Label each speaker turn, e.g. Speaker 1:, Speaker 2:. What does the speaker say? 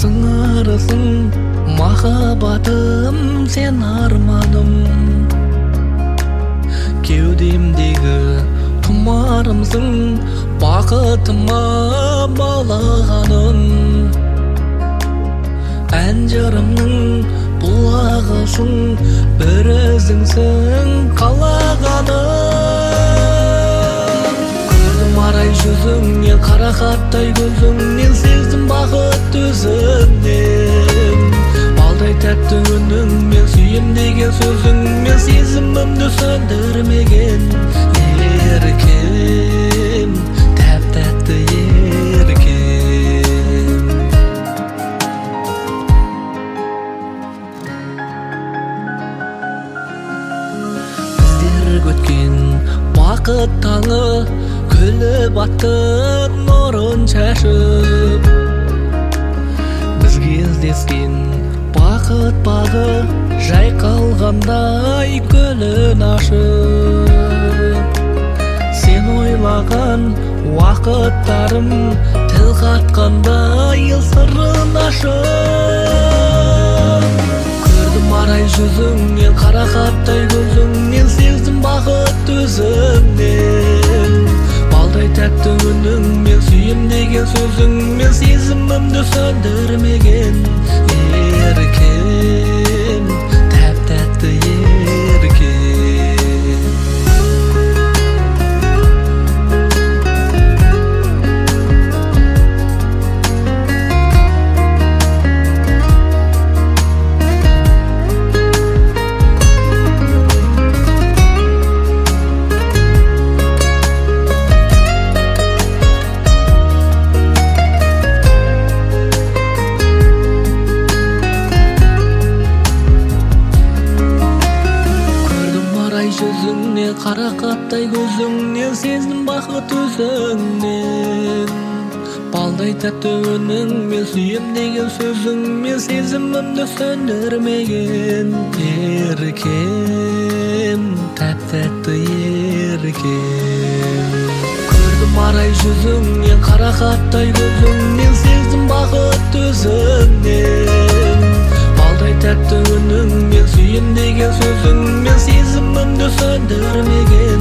Speaker 1: Сыңарысың махаббатым, сен арманым, кеудемдегі тұмарымсың, бақытыма балағаным. Ән жырымның бұлағысың, бір өзіңсің қалағаным. Көрдім арай жүзіңнен, қарақаттай көзіңнен, сездім бақыт өзіңнен. Балдай тәтті үніңмен, сүйем деген сөзіңмен, сезімімді сөндірмеген еркем, тәп-тәтті еркем. Біздер көткен бақыт таңы, күліп атты нұрын шашып. Біз кездескен бақыт бағы, жайқалғандай гүлін ашып. Сен ойлаған уақыттарым, тіл қатқандай сырын ашып. Көрдім арай жүзіңнен, қарақаттай көзіңнен, сездім бақыт өзіңнен. Балдай тәтті үніңмен, сүйем деген сөзіңмен, сезімімді сөндірмеген еркем, тәп-тәтті еркем. Жүзіңнен, қарақаттай көзіңнен, сездім бақыт өзіңнен. Балдай тәтті үніңмен, сүйем деген сөзіңмен, сезімімді сөндірмеген еркем, тәп-тәтті еркем. Көрдім арай жүзіңнен, қарақаттай көзіңнен, сездім бақыт өзіңнен. Балдай тәтті үніңмен, сүйем деген сөзіңмен, сезімімді сөндірмеген